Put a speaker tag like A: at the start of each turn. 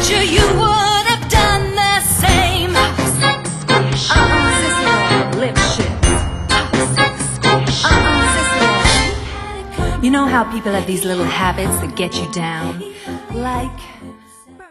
A: you, you would have done the same. Lip shit. You know how people have these little habits that get you down? Like